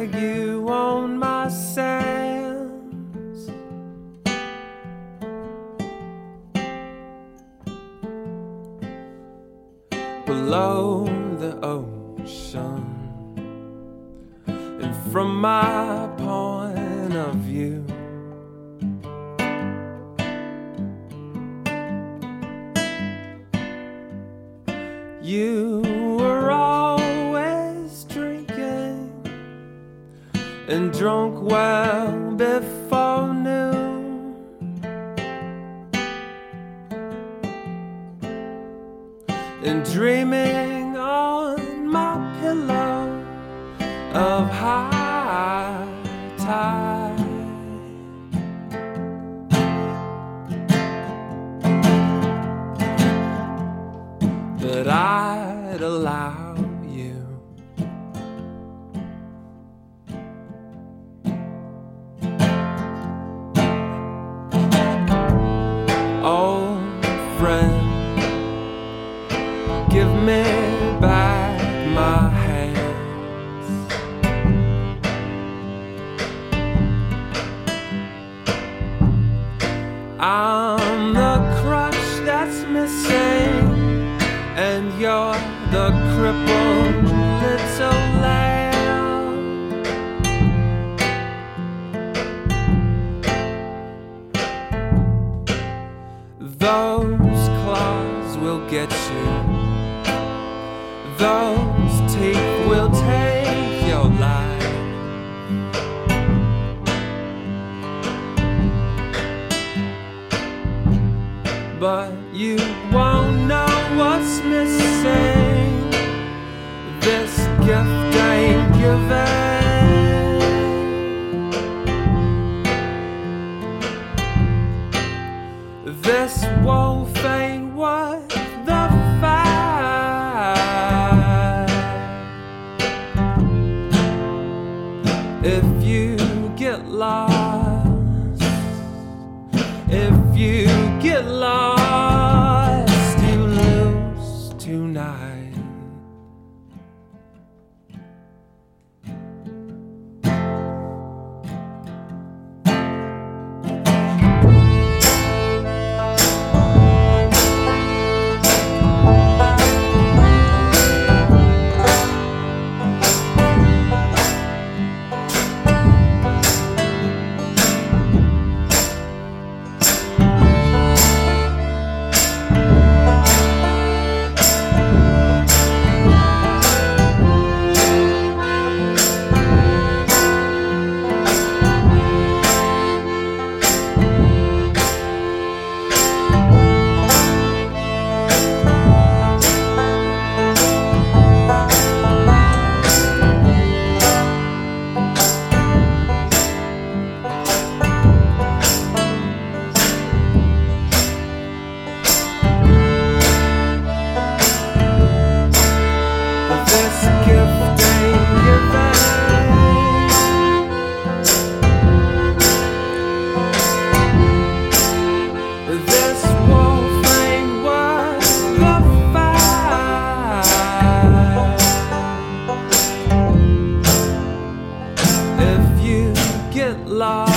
drag you on my sands. Below the ocean, and from my point of view, you were always drinking and drunk well before noon, and dreaming on my pillow of high tide. But I'd allow you old friend, give me back my hands. I'm the crutch that's missing, and you're the crippled little lamb. Those claws will get you, those teeth will take your life, but you won't know what's missing. This gift ain't given. This wolf ain't worth the fight. If you get lost, if you get lost, you lose tonight. Get lost.